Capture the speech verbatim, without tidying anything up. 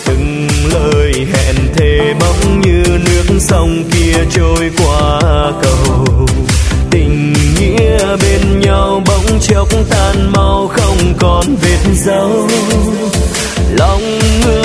từng lời hẹn thề bỗng như nước sông kia trôi qua cầu. Tình nghĩa bên nhau bỗng chốc tan mau không còn vết dấu. Lòng người